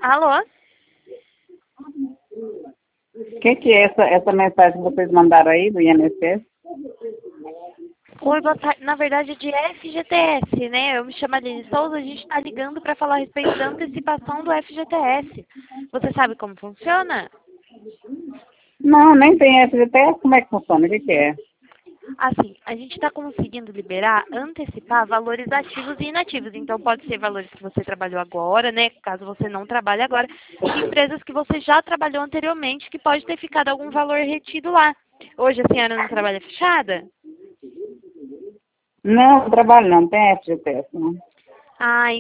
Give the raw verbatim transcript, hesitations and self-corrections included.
Alô? O que, que é essa, essa mensagem que vocês mandaram aí do I N S S? Oi, boa tarde. Na verdade é de F G T S, né? Eu me chamo Aline Souza, a gente está ligando para falar a respeito da antecipação do F G T S. Você sabe como funciona? Não, nem tem F G T S. Como é que funciona? O que, que é? Assim, a gente está conseguindo liberar, antecipar valores ativos e inativos. Então, pode ser valores que você trabalhou agora, né? Caso você não trabalhe agora. E empresas que você já trabalhou anteriormente, que pode ter ficado algum valor retido lá. Hoje a senhora não trabalha fechada? Não, trabalho não, tem F G T S, não. Ah,